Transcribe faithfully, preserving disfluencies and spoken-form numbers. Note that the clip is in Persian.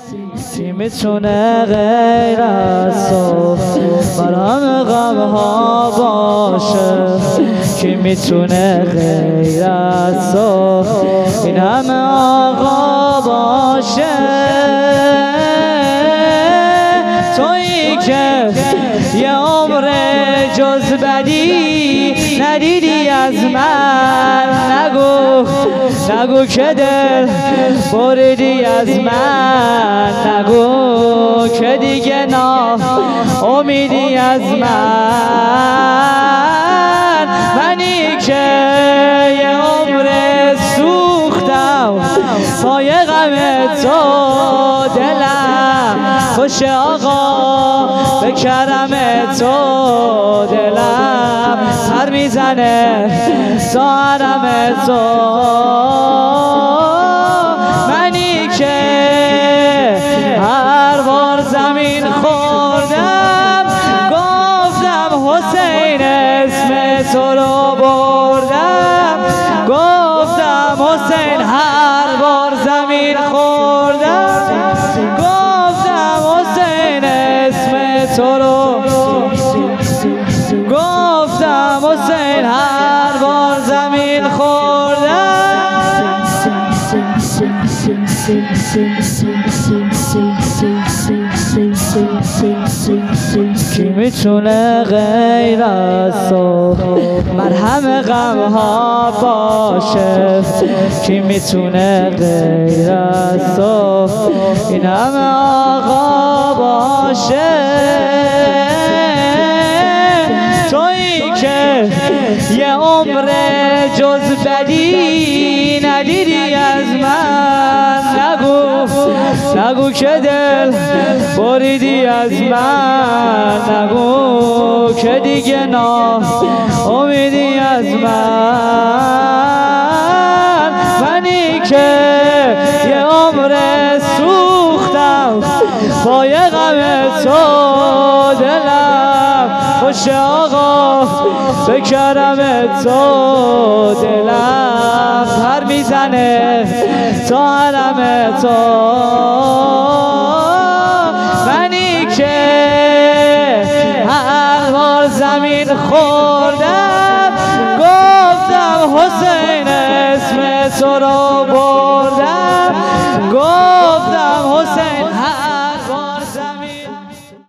کی میتونه غیر از تو مرهم غم ها باشه؟ کی میتونه غیر از تو این همه آقا باشه؟ تویی که یه عمر جز بدی ندیدی از من، نگو نگو که دل بریدی از من، نگو که دیگه نا امیدی از من. منی که یه عمر سوختم پای غم تو، دلم خوش آقا به کرم تو، دلم سر میزنه تا حرم تو. منی که هر بار زمین خوردم گفتم حسین اسم تو رو بردم، گفتم حسین هر بار زمین خوردم گفتم حسین اسم تو رو، گفتم حسین هر بار زمین خوردم. کی میتونه غیر از تو مرهم غم ها باشه؟ کی میتونه غیر از تو این همه آقا باشه؟ تویی که یه عمر جز بدی ندیدی از من، نگو نگو که دل بریدی از من، نگو که دیگه نا امیدی از من. منی که یه عمر سوختم پای غم تو، دلم خوش آقا به کرم تو، دلم پر میزنه تا حرم تو. منی که هر بار زمین خوردم گفتم حسین